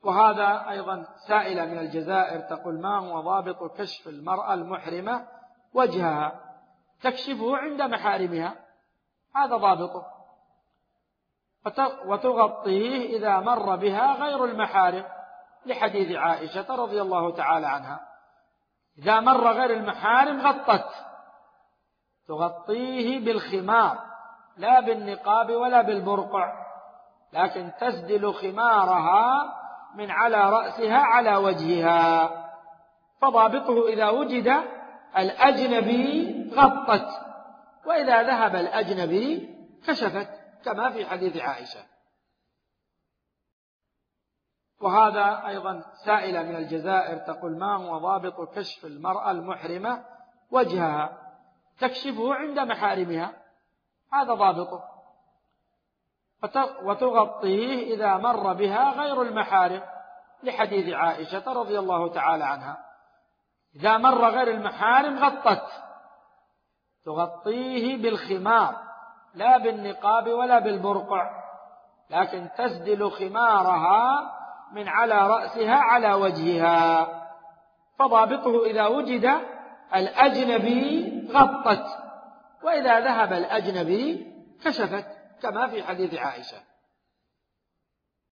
وهذا أيضا سائلة من الجزائر تقول: ما هو ضابط كشف المرأة المحرمة وجهها؟ تكشفه عند محارمها، هذا ضابطه، وتغطيه إذا مر بها غير المحارم، لحديث عائشة رضي الله تعالى عنها: إذا مر غير المحارم تغطيه بالخمار، لا بالنقاب ولا بالبرقع، لكن تسدل خمارها من على رأسها على وجهها. فضابطه إذا وجد الأجنبي غطت، وإذا ذهب الأجنبي كشفت، كما في حديث عائشة. وهذا أيضا سائلة من الجزائر تقول: ما هو ضابط كشف المرأة المحرمة وجهها؟ تكشفه عند محارمها، هذا ضابطه، وتغطيه إذا مر بها غير المحارم، لحديث عائشة رضي الله تعالى عنها: إذا مر غير المحارم تغطيه بالخمار، لا بالنقاب ولا بالبرقع، لكن تسدل خمارها من على رأسها على وجهها. فضابطه إذا وجد الأجنبي غطت، وإذا ذهب الأجنبي كشفت، كما في حديث عائشة.